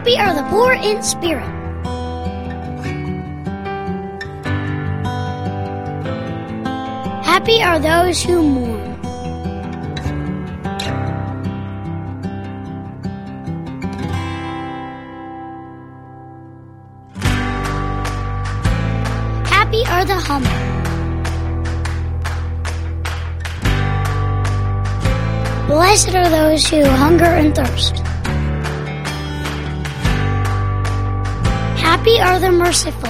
Happy are the poor in spirit. Happy are those who mourn. Happy are the humble. Blessed are those who hunger and thirst. Happy are the merciful.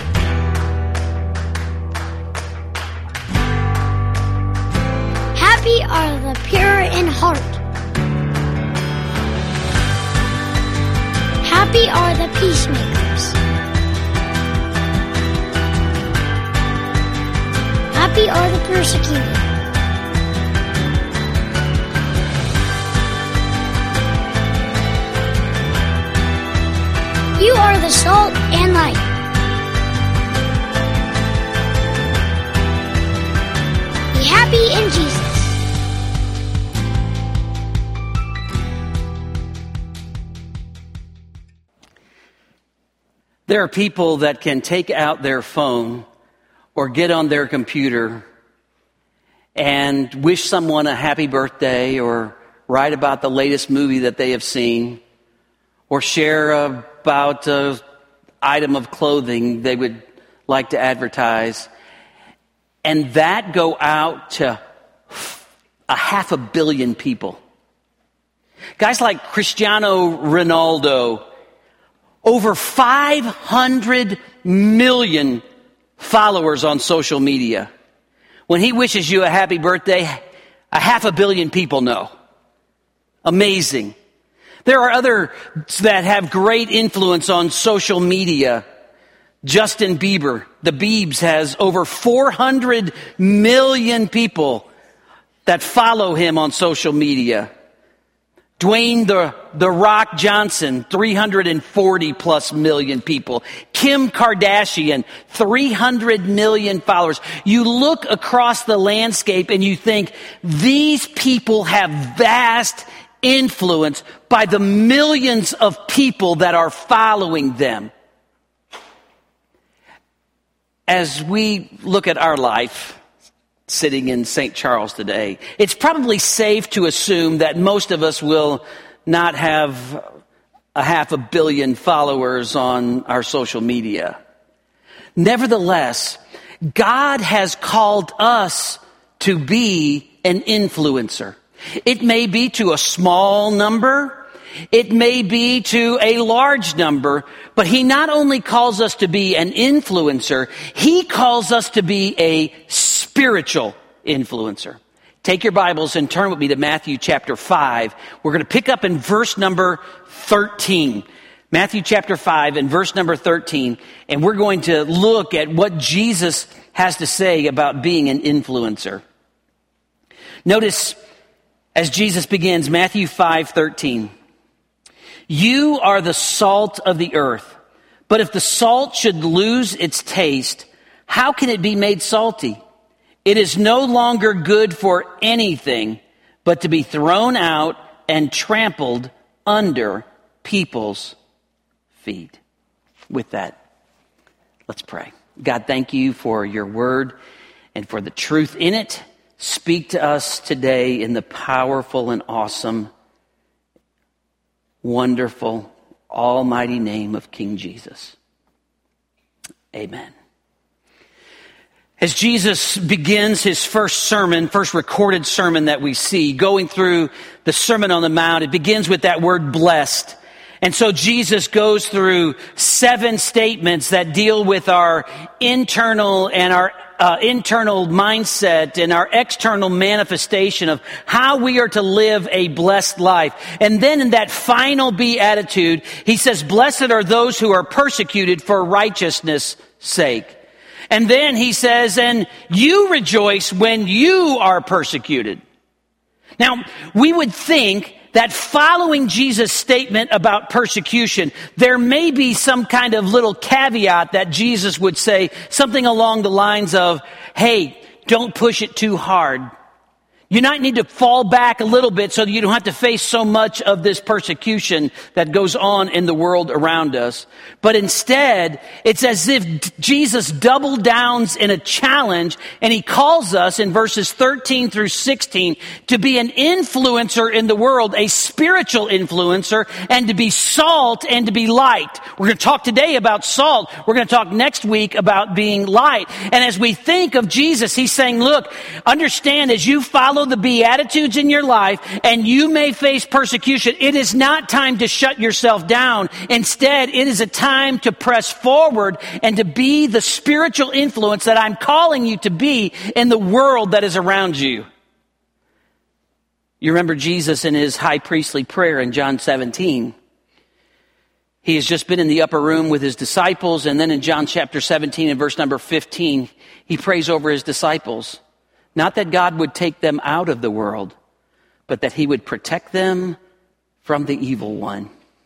Happy are the pure in heart. Happy are the peacemakers. Happy are the persecuted. You are the salt and light. Be happy in Jesus. There are people that can take out their phone or get on their computer and wish someone a happy birthday or write about the latest movie that they have seen or share about an item of clothing they would like to advertise. And that go out to 500 million people. Guys like Cristiano Ronaldo, over 500 million followers on social media. When he wishes you a happy birthday, 500 million people know. Amazing. There are others that have great influence on social media. Justin Bieber, the Biebs, has over 400 million people that follow him on social media. Dwayne the Rock Johnson, 340 plus million people. Kim Kardashian, 300 million followers. You look across the landscape and you think these people have vast influence by the millions of people that are following them. As we look at our life, sitting in St. Charles today, it's probably safe to assume that most of us will not have 500 million followers on our social media. Nevertheless, God has called us to be an influencer. It may be to a small number, it may be to a large number, but He not only calls us to be an influencer, He calls us to be a spiritual influencer. Take your Bibles and turn with me to Matthew chapter 5. We're going to pick up in verse number 13. Matthew chapter 5 and verse number 13. And we're going to look at what Jesus has to say about being an influencer. Notice as Jesus begins, Matthew 5:13. You are the salt of the earth. But if the salt should lose its taste, how can it be made salty? It is no longer good for anything but to be thrown out and trampled under people's feet. With that, let's pray. God, thank you for your word and for the truth in it. Speak to us today in the powerful and awesome, wonderful, almighty name of King Jesus. Amen. As Jesus begins his first recorded sermon that we see, going through the Sermon on the Mount, it begins with that word blessed. And so Jesus goes through 7 statements that deal with our internal and our internal mindset and our external manifestation of how we are to live a blessed life. And then in that final beatitude, he says, blessed are those who are persecuted for righteousness' sake. And then he says, and you rejoice when you are persecuted. Now, we would think that following Jesus' statement about persecution, there may be some kind of little caveat that Jesus would say, something along the lines of, hey, don't push it too hard. You might need to fall back a little bit so that you don't have to face so much of this persecution that goes on in the world around us. But instead, it's as if Jesus double downs in a challenge, and he calls us in verses 13 through 16 to be an influencer in the world, a spiritual influencer, and to be salt and to be light. We're going to talk today about salt. We're going to talk next week about being light. And as we think of Jesus, he's saying, look, understand as you follow the Beatitudes in your life, and you may face persecution, it is not time to shut yourself down. Instead, it is a time to press forward and to be the spiritual influence that I'm calling you to be in the world that is around you. You remember Jesus in his high priestly prayer in John 17. He has just been in the upper room with his disciples, and then in John chapter 17 and verse number 15, he prays over his disciples. Not that God would take them out of the world, but that he would protect them from the evil one.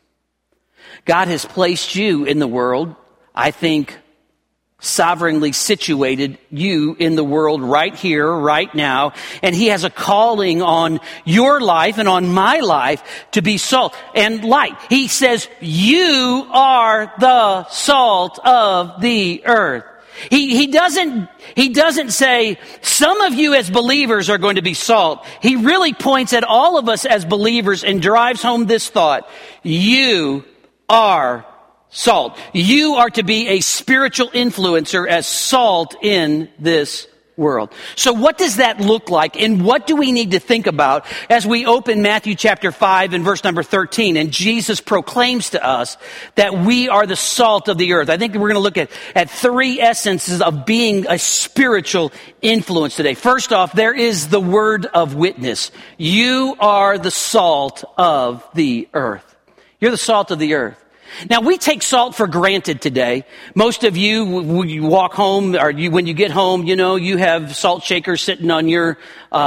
God has placed you in the world, I think, sovereignly situated you in the world right here, right now, and he has a calling on your life and on my life to be salt and light. He says, you are the salt of the earth. He doesn't say, some of you as believers are going to be salt. He really points at all of us as believers and drives home this thought. You are salt. You are to be a spiritual influencer as salt in this world. So what does that look like, and what do we need to think about as we open Matthew chapter 5 and verse number 13, and Jesus proclaims to us that we are the salt of the earth. I think we're going to look at three essences of being a spiritual influence today. First off, there is the word of witness. You are the salt of the earth. You're the salt of the earth. Now, we take salt for granted today. Most of you, when you walk home, or when you get home, you have salt shakers sitting on your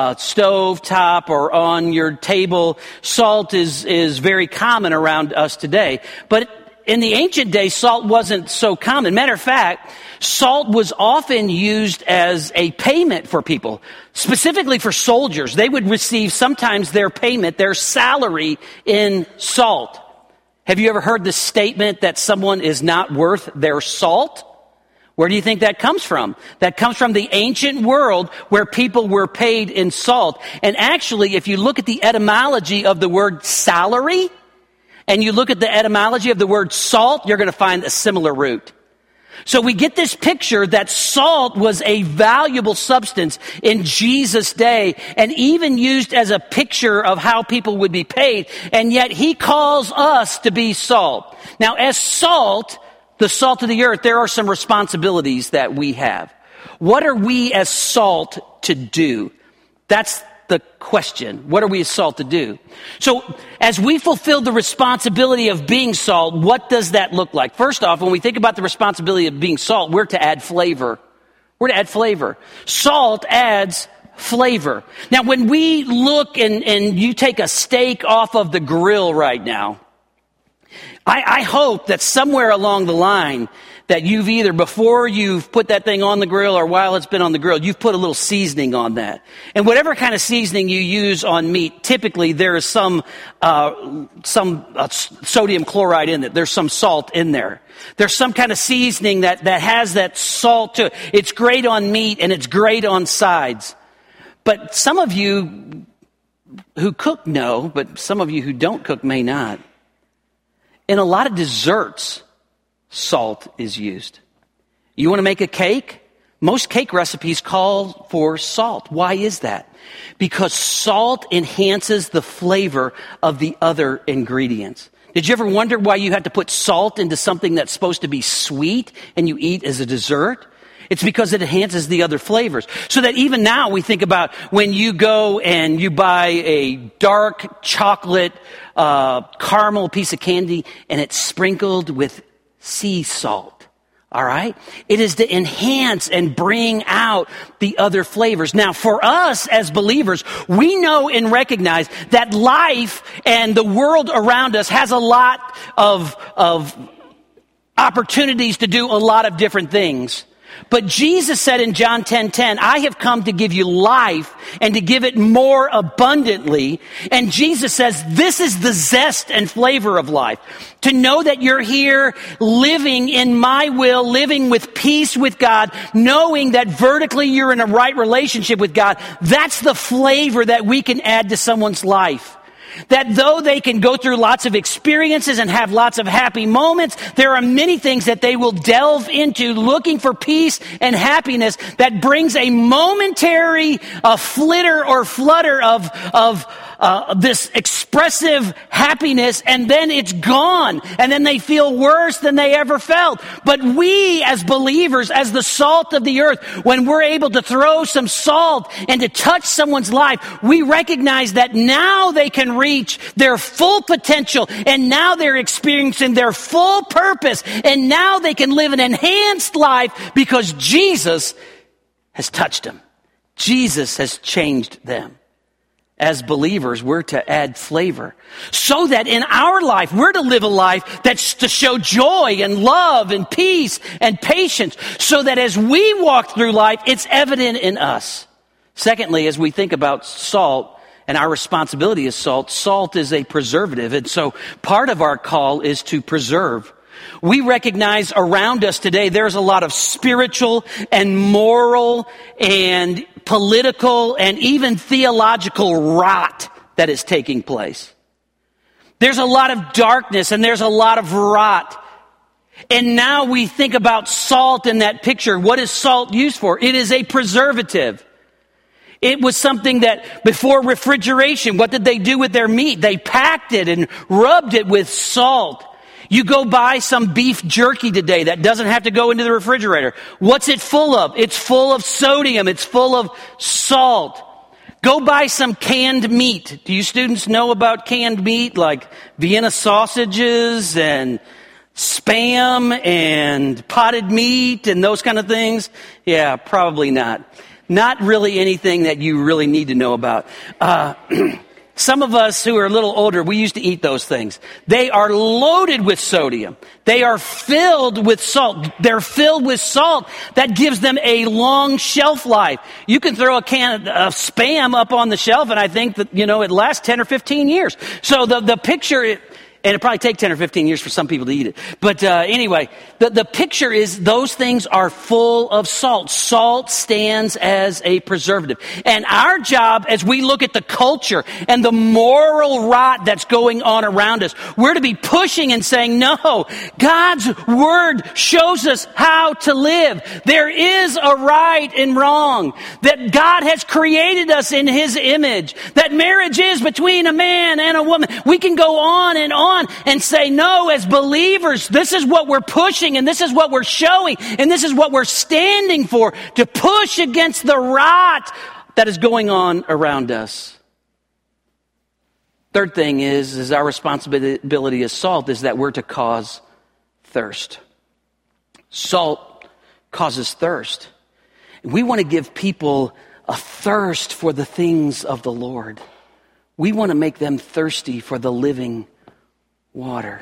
stove top or on your table. Salt is very common around us today. But in the ancient days, salt wasn't so common. Matter of fact, salt was often used as a payment for people, specifically for soldiers. They would receive sometimes their payment, their salary in salt. Have you ever heard the statement that someone is not worth their salt? Where do you think that comes from? That comes from the ancient world where people were paid in salt. And actually, if you look at the etymology of the word salary, and you look at the etymology of the word salt, you're going to find a similar root. So we get this picture that salt was a valuable substance in Jesus' day, and even used as a picture of how people would be paid. And yet he calls us to be salt. Now, as salt, the salt of the earth, there are some responsibilities that we have. What are we as salt to do? That's the question. What are we as salt to do? So as we fulfill the responsibility of being salt, what does that look like? First off, when we think about the responsibility of being salt, we're to add flavor. We're to add flavor. Salt adds flavor. Now, when we look and you take a steak off of the grill right now, I hope that somewhere along the line that you've either, before you've put that thing on the grill or while it's been on the grill, you've put a little seasoning on that. And whatever kind of seasoning you use on meat, typically there is some sodium chloride in it. There's some salt in there. There's some kind of seasoning that has that salt to it. It's great on meat and it's great on sides. But some of you who cook know, but some of you who don't cook may not. In a lot of desserts, salt is used. You want to make a cake? Most cake recipes call for salt. Why is that? Because salt enhances the flavor of the other ingredients. Did you ever wonder why you had to put salt into something that's supposed to be sweet and you eat as a dessert? It's because it enhances the other flavors. So that even now we think about when you go and you buy a dark chocolate caramel piece of candy and it's sprinkled with sea salt. All right? It is to enhance and bring out the other flavors. Now, for us as believers, we know and recognize that life and the world around us has a lot of opportunities to do a lot of different things. But Jesus said in John 10:10, I have come to give you life and to give it more abundantly. And Jesus says, this is the zest and flavor of life. To know that you're here living in my will, living with peace with God, knowing that vertically you're in a right relationship with God. That's the flavor that we can add to someone's life. That though they can go through lots of experiences and have lots of happy moments, there are many things that they will delve into looking for peace and happiness that brings a momentary flitter or flutter of this expressive happiness, and then it's gone. And then they feel worse than they ever felt. But we as believers, as the salt of the earth, when we're able to throw some salt and to touch someone's life, we recognize that now they can reach their full potential, and now they're experiencing their full purpose, and now they can live an enhanced life because Jesus has touched them. Jesus has changed them. As believers, we're to add flavor so that in our life, we're to live a life that's to show joy and love and peace and patience, so that as we walk through life, it's evident in us. Secondly, as we think about salt and our responsibility as salt, salt is a preservative. And so part of our call is to preserve. We recognize around us today, there's a lot of spiritual and moral and political and even theological rot that is taking place. There's a lot of darkness and there's a lot of rot. And now we think about salt in that picture. What is salt used for? It is a preservative. It was something that before refrigeration, what did they do with their meat? They packed it and rubbed it with salt. You go buy some beef jerky today that doesn't have to go into the refrigerator. What's it full of? It's full of sodium. It's full of salt. Go buy some canned meat. Do you students know about canned meat like Vienna sausages and Spam and potted meat and those kind of things? Yeah, probably not. Not really anything that you really need to know about. Some of us who are a little older, we used to eat those things. They are loaded with sodium. They are filled with salt. They're filled with salt that gives them a long shelf life. You can throw a can of Spam up on the shelf, and I think that, it lasts 10 or 15 years. So the picture... And it'll probably take 10 or 15 years for some people to eat it. But anyway, the picture is those things are full of salt. Salt stands as a preservative. And our job as we look at the culture and the moral rot that's going on around us, we're to be pushing and saying, no, God's word shows us how to live. There is a right and wrong. That God has created us in His image. That marriage is between a man and a woman. We can go on and say, no, as believers, this is what we're pushing and this is what we're showing and this is what we're standing for, to push against the rot that is going on around us. Third thing is our responsibility as salt is that we're to cause thirst. Salt causes thirst. We want to give people a thirst for the things of the Lord. We want to make them thirsty for the living water.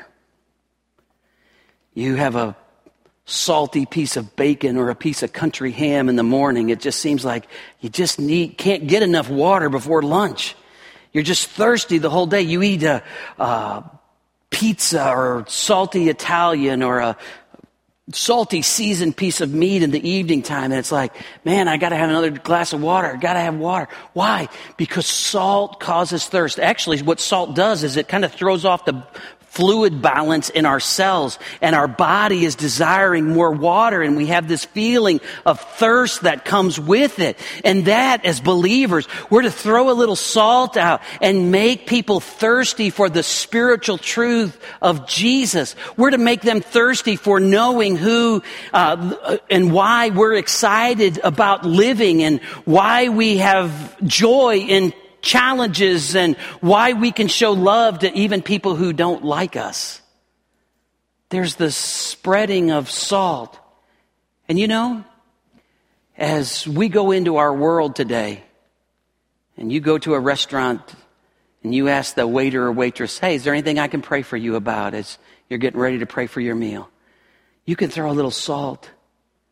You have a salty piece of bacon or a piece of country ham in the morning. It just seems like you just can't get enough water before lunch. You're just thirsty the whole day. You eat a pizza or salty Italian or a salty seasoned piece of meat in the evening time, and it's like, man, I got to have another glass of water. I got to have water. Why? Because salt causes thirst. Actually, what salt does is it kind of throws off the fluid balance in our cells, and our body is desiring more water, and we have this feeling of thirst that comes with it. And that, as believers, we're to throw a little salt out and make people thirsty for the spiritual truth of Jesus. We're to make them thirsty for knowing who and why we're excited about living, and why we have joy in challenges, and why we can show love to even people who don't like us. There's the spreading of salt. And as we go into our world today, and you go to a restaurant and you ask the waiter or waitress, hey, is there anything I can pray for you about as you're getting ready to pray for your meal? You can throw a little salt.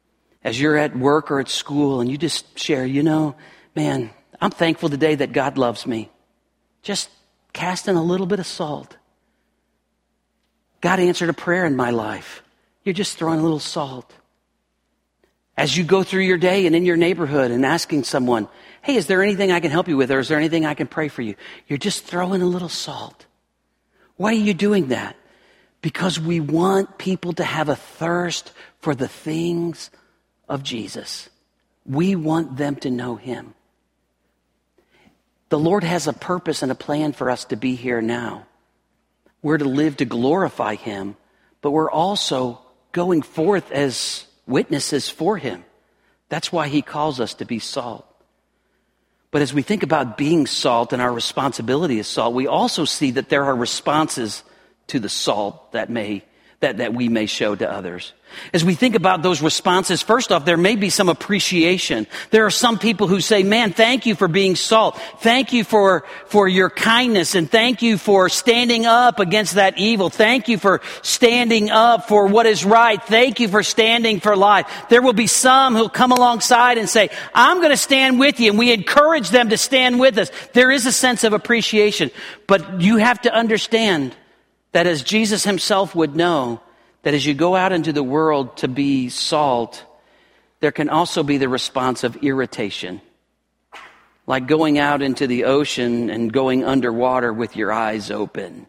as you're at work or at school and you just share, man, I'm thankful today that God loves me. Just casting a little bit of salt. God answered a prayer in my life. You're just throwing a little salt. As you go through your day and in your neighborhood and asking someone, hey, is there anything I can help you with, or is there anything I can pray for you? You're just throwing a little salt. Why are you doing that? Because we want people to have a thirst for the things of Jesus. We want them to know him. The Lord has a purpose and a plan for us to be here now. We're to live to glorify him, but we're also going forth as witnesses for him. That's why he calls us to be salt. But as we think about being salt and our responsibility as salt, we also see that there are responses to the salt that we may show to others. As we think about those responses, first off, there may be some appreciation. There are some people who say, man, thank you for being salt. Thank you for your kindness, and thank you for standing up against that evil. Thank you for standing up for what is right. Thank you for standing for life. There will be some who'll come alongside and say, I'm going to stand with you, and we encourage them to stand with us. There is a sense of appreciation, but you have to understand that as Jesus himself would know, that as you go out into the world to be salt, there can also be the response of irritation. Like going out into the ocean and going underwater with your eyes open.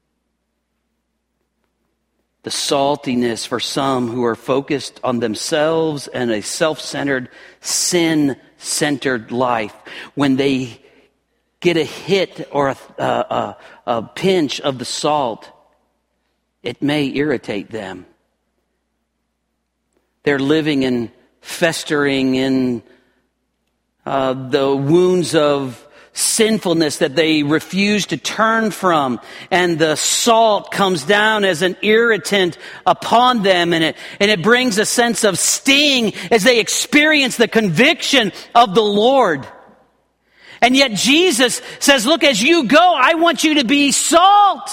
The saltiness for some who are focused on themselves and a self-centered, sin-centered life. When they get a hit or a pinch of the salt, it may irritate them. They're living and festering in the wounds of sinfulness that they refuse to turn from, and the salt comes down as an irritant upon them, and it brings a sense of sting as they experience the conviction of the Lord. And yet Jesus says, look, as you go, I want you to be salt.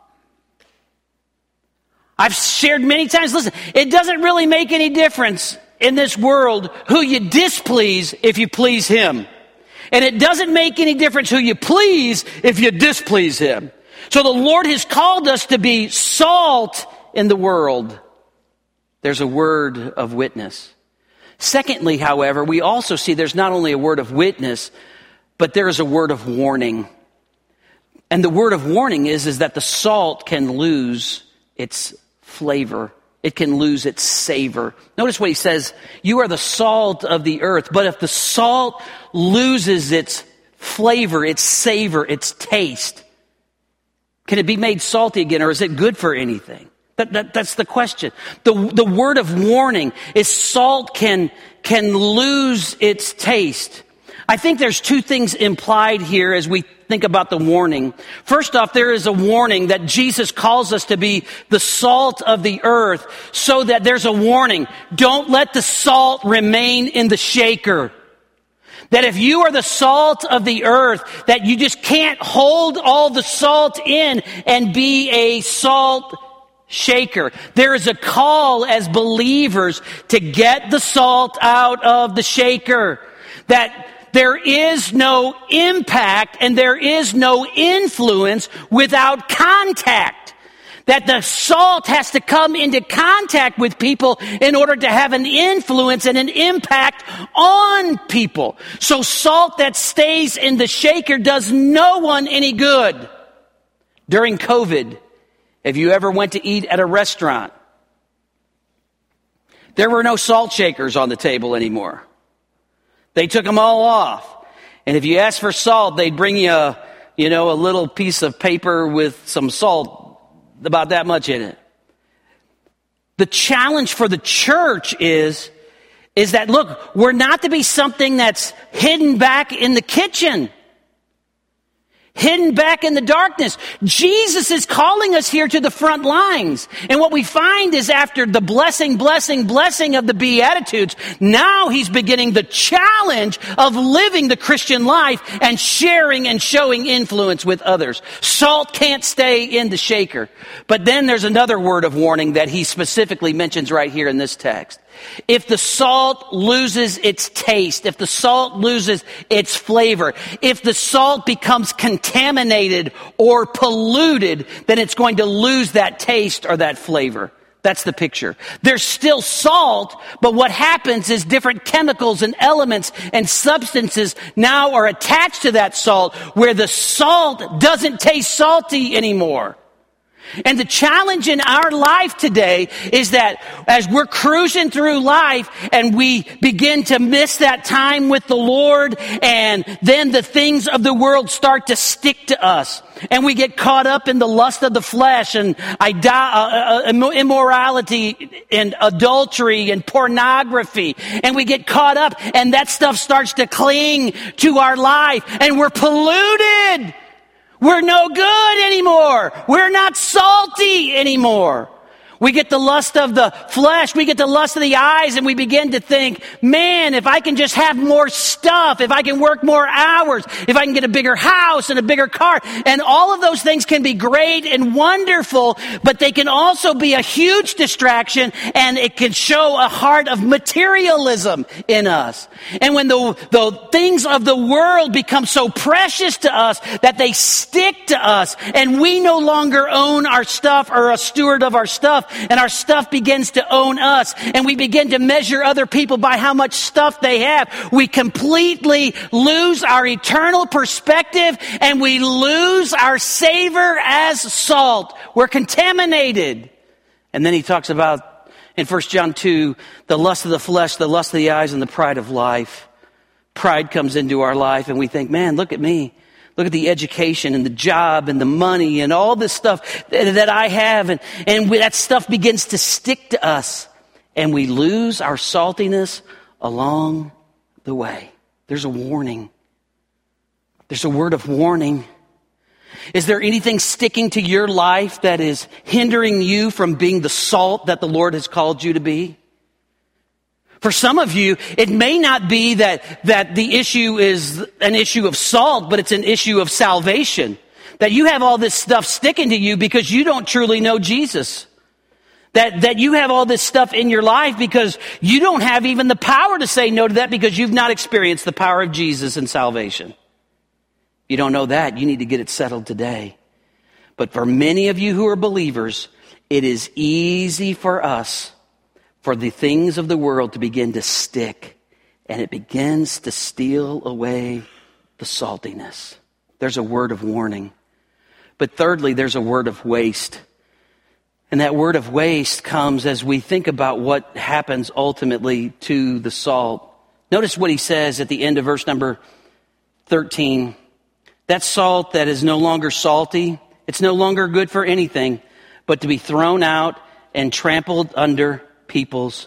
I've shared many times, listen, it doesn't really make any difference in this world who you displease if you please him. And it doesn't make any difference who you please if you displease him. So the Lord has called us to be salt in the world. There's a word of witness. Secondly, however, we also see there's not only a word of witness, but there is a word of warning. And the word of warning is that the salt can lose its flavor. It can lose its savor. Notice what he says, you are the salt of the earth, but if the salt loses its flavor, its savor, its taste, can it be made salty again, or is it good for anything? That's the question. The word of warning is salt can lose its taste. I think there's two things implied here as we think about the warning. First off, there is a warning that Jesus calls us to be the salt of the earth, so that there's a warning. Don't let the salt remain in the shaker. That if you are the salt of the earth, that you just can't hold all the salt in and be a salt shaker. There is a call as believers to get the salt out of the shaker. That there is no impact and there is no influence without contact. That the salt has to come into contact with people in order to have an influence and an impact on people. So salt that stays in the shaker does no one any good. During COVID, if you ever went to eat at a restaurant, there were no salt shakers on the table anymore. They took them all off. And if you asked for salt, they'd bring you a little piece of paper with some salt, about that much in it. The challenge for the church is that, look, we're not to be something that's hidden back in the kitchen, hidden back in the darkness. Jesus is calling us here to the front lines. And what we find is after the blessing of the Beatitudes, now he's beginning the challenge of living the Christian life and sharing and showing influence with others. Salt can't stay in the shaker. But then there's another word of warning that he specifically mentions right here in this text. if the salt loses its taste, if the salt loses its flavor, if the salt becomes contaminated or polluted, then it's going to lose that taste or that flavor. That's the picture. There's still salt, but what happens is different chemicals and elements and substances now are attached to that salt, where the salt doesn't taste salty anymore. And the challenge in our life today is that as we're cruising through life and we begin to miss that time with the Lord, and then the things of the world start to stick to us, and we get caught up in the lust of the flesh and immorality and adultery and pornography, and we get caught up and that stuff starts to cling to our life, and we're polluted. We're no good anymore. We're not salty anymore. We get the lust of the flesh, we get the lust of the eyes, and we begin to think, man, if I can just have more stuff, if I can work more hours, if I can get a bigger house and a bigger car, and all of those things can be great and wonderful, but they can also be a huge distraction, and it can show a heart of materialism in us. And when the things of the world become so precious to us that they stick to us, and we no longer own our stuff or a steward of our stuff, and our stuff begins to own us, and we begin to measure other people by how much stuff they have, we completely lose our eternal perspective, and we lose our savor as salt. We're contaminated. And then he talks about, in 1 John 2, the lust of the flesh, the lust of the eyes, and the pride of life. Pride comes into our life, and we think, man, look at me. Look at the education and the job and the money and all this stuff that I have. And that stuff begins to stick to us. And we lose our saltiness along the way. There's a warning. There's a word of warning. Is there anything sticking to your life that is hindering you from being the salt that the Lord has called you to be? For some of you, it may not be that the issue is an issue of salt, but it's an issue of salvation. That you have all this stuff sticking to you because you don't truly know Jesus. That you have all this stuff in your life because you don't have even the power to say no to that because you've not experienced the power of Jesus and salvation. You don't know that. You need to get it settled today. But for many of you who are believers, it is easy for us for the things of the world to begin to stick, and it begins to steal away the saltiness. There's a word of warning. But thirdly, there's a word of waste. And that word of waste comes as we think about what happens ultimately to the salt. Notice what he says at the end of verse number 13. That salt that is no longer salty, it's no longer good for anything but to be thrown out and trampled under people's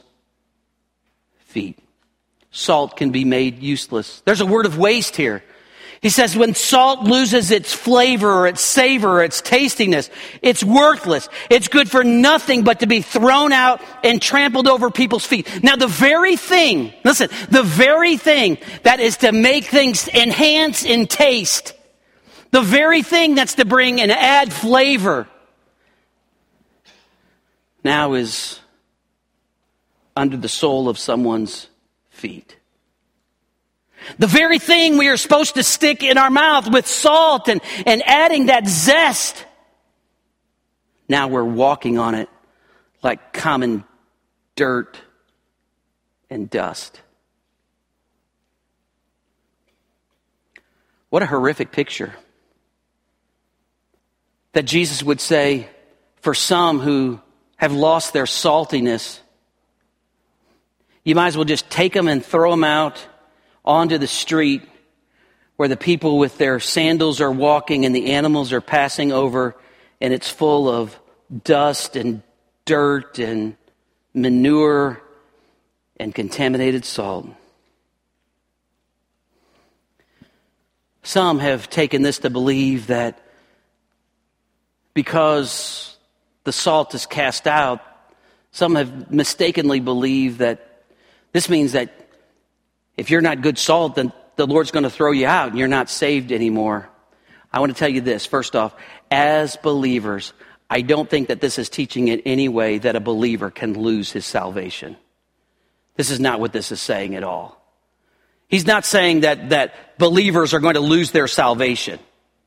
feet. Salt can be made useless. There's a word of waste here. He says when salt loses its flavor or its savor or its tastiness, it's worthless. It's good for nothing but to be thrown out and trampled over people's feet. Now the very thing that is to make things enhance in taste, the very thing that's to bring and add flavor, now is under the sole of someone's feet. The very thing we are supposed to stick in our mouth with salt and adding that zest, now we're walking on it like common dirt and dust. What a horrific picture. That Jesus would say, for some who have lost their saltiness, you might as well just take them and throw them out onto the street where the people with their sandals are walking and the animals are passing over, and it's full of dust and dirt and manure and contaminated salt. Some have taken this to believe that because the salt is cast out, some have mistakenly believed that this means that if you're not good salt, then the Lord's going to throw you out and you're not saved anymore. I want to tell you this. First off, as believers, I don't think that this is teaching in any way that a believer can lose his salvation. This is not what this is saying at all. He's not saying that believers are going to lose their salvation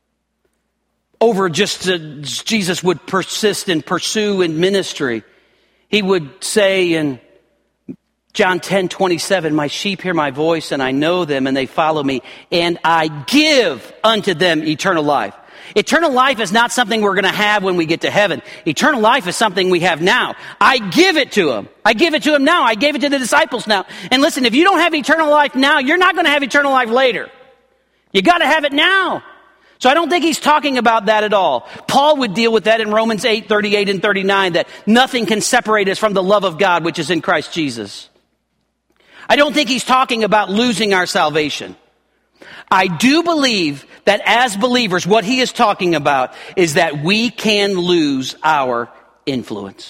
over just Jesus would persist and pursue in ministry. He would say in John 10:27, my sheep hear my voice, and I know them, and they follow me, and I give unto them eternal life. Eternal life is not something we're going to have when we get to heaven. Eternal life is something we have now. I give it to them. I give it to them now. I gave it to the disciples now. And listen, if you don't have eternal life now, you're not going to have eternal life later. You got to have it now. So I don't think he's talking about that at all. Paul would deal with that in Romans 8:38 and 39, that nothing can separate us from the love of God, which is in Christ Jesus. I don't think he's talking about losing our salvation. I do believe that as believers, what he is talking about is that we can lose our influence.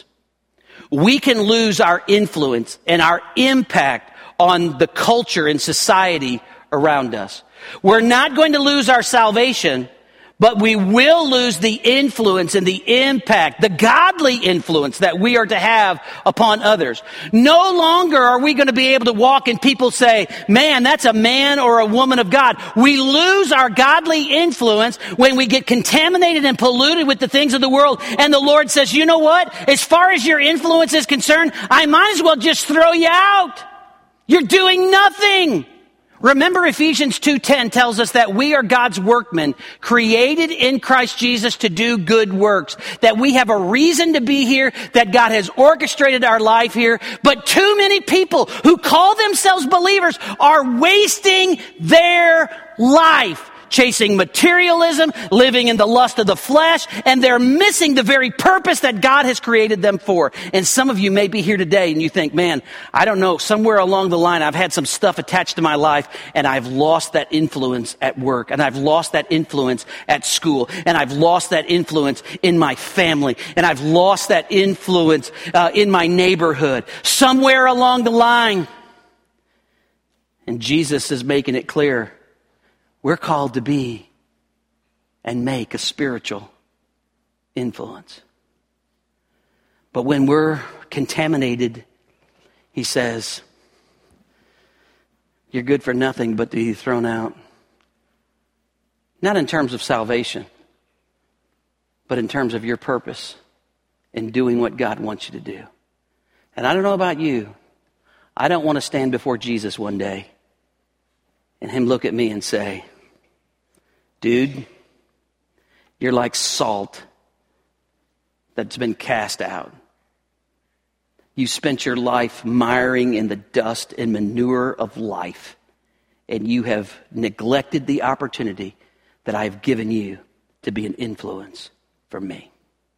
We can lose our influence and our impact on the culture and society around us. We're not going to lose our salvation, but we will lose the influence and the impact, the godly influence that we are to have upon others. No longer are we going to be able to walk and people say, man, that's a man or a woman of God. We lose our godly influence when we get contaminated and polluted with the things of the world. And the Lord says, you know what? As far as your influence is concerned, I might as well just throw you out. You're doing nothing. Remember, Ephesians 2:10 tells us that we are God's workmen, created in Christ Jesus to do good works, that we have a reason to be here, that God has orchestrated our life here. But too many people who call themselves believers are wasting their life chasing materialism, living in the lust of the flesh, and they're missing the very purpose that God has created them for. And some of you may be here today and you think, man, I don't know, somewhere along the line I've had some stuff attached to my life and I've lost that influence at work, and I've lost that influence at school, and I've lost that influence in my family, and I've lost that influence in my neighborhood. Somewhere along the line. And Jesus is making it clear. We're called to be and make a spiritual influence. But when we're contaminated, he says, you're good for nothing but to be thrown out. Not in terms of salvation, but in terms of your purpose in doing what God wants you to do. And I don't know about you, I don't want to stand before Jesus one day and him look at me and say, dude, you're like salt that's been cast out. You spent your life miring in the dust and manure of life, and you have neglected the opportunity that I have given you to be an influence for me.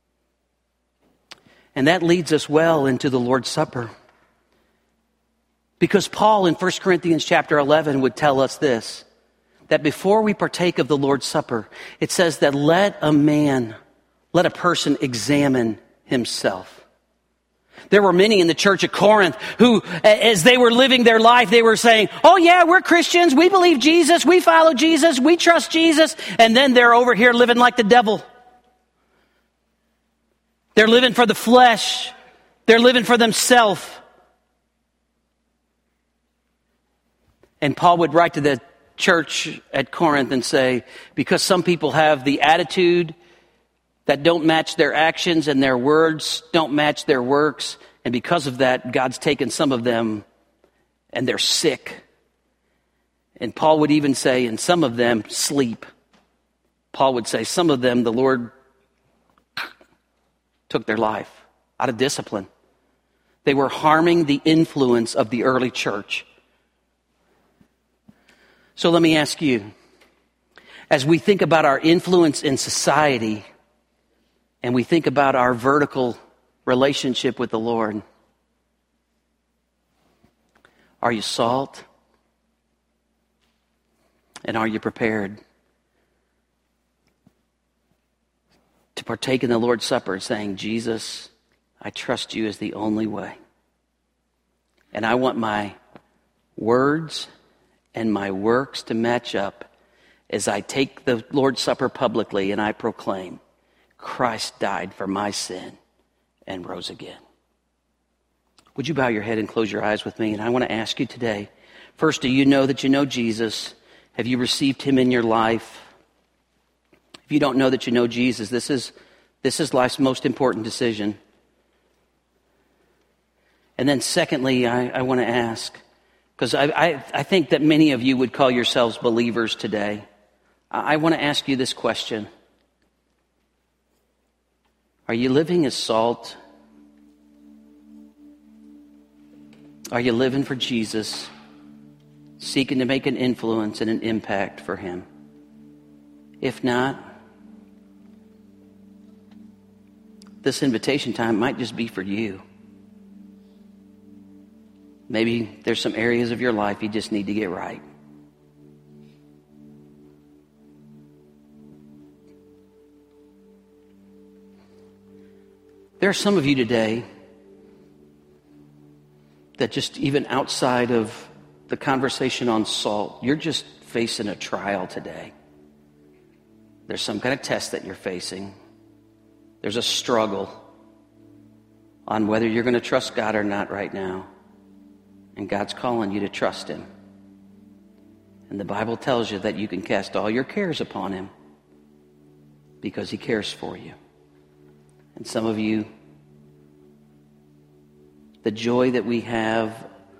And that leads us well into the Lord's Supper. Because Paul in 1 Corinthians chapter 11 would tell us this, that before we partake of the Lord's Supper, it says that let a person examine himself. There were many in the church at Corinth who, as they were living their life, they were saying, oh yeah, we're Christians, we believe Jesus, we follow Jesus, we trust Jesus, and then they're over here living like the devil. They're living for the flesh. They're living for themselves. And Paul would write to the church at Corinth and say, because some people have the attitude that don't match their actions and their words don't match their works, and because of that, God's taken some of them and they're sick. And Paul would even say, and some of them sleep. Paul would say, some of them, the Lord took their life out of discipline. They were harming the influence of the early church. So let me ask you, as we think about our influence in society and we think about our vertical relationship with the Lord, are you salt? And are you prepared to partake in the Lord's Supper saying, Jesus, I trust you as the only way. And I want my words and my works to match up as I take the Lord's Supper publicly and I proclaim, Christ died for my sin and rose again. Would you bow your head and close your eyes with me? And I want to ask you today, first, do you know that you know Jesus? Have you received him in your life? If you don't know that you know Jesus, this is life's most important decision. And then secondly, I want to ask, because I think that many of you would call yourselves believers today. I want to ask you this question. Are you living as salt? Are you living for Jesus, seeking to make an influence and an impact for him? If not, this invitation time might just be for you. Maybe there's some areas of your life you just need to get right. There are some of you today that just even outside of the conversation on salt, you're just facing a trial today. There's some kind of test that you're facing. There's a struggle on whether you're going to trust God or not right now. And God's calling you to trust him. And the Bible tells you that you can cast all your cares upon him because he cares for you. And some of you, the joy that we have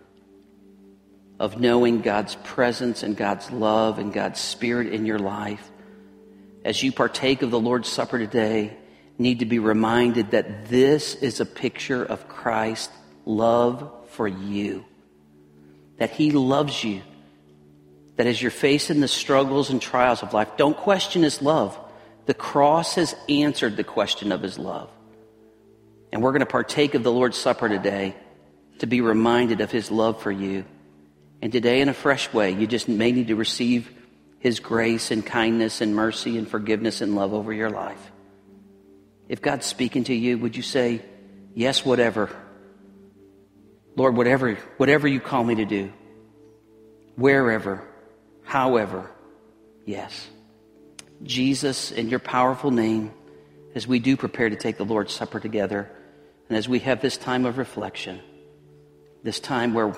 of knowing God's presence and God's love and God's Spirit in your life, as you partake of the Lord's Supper today, need to be reminded that this is a picture of Christ's love for you. That he loves you. That as you're facing the struggles and trials of life, don't question his love. The cross has answered the question of his love. And we're going to partake of the Lord's Supper today to be reminded of his love for you. And today in a fresh way, you just may need to receive his grace and kindness and mercy and forgiveness and love over your life. If God's speaking to you, would you say, yes, whatever. Lord, whatever you call me to do. Wherever, however, yes. Jesus, in your powerful name, as we do prepare to take the Lord's Supper together, and as we have this time of reflection, this time where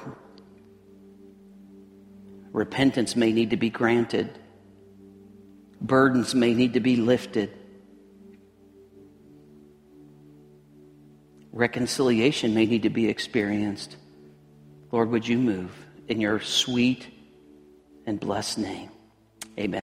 repentance may need to be granted, burdens may need to be lifted, reconciliation may need to be experienced. Lord, would you move in your sweet and blessed name? Amen.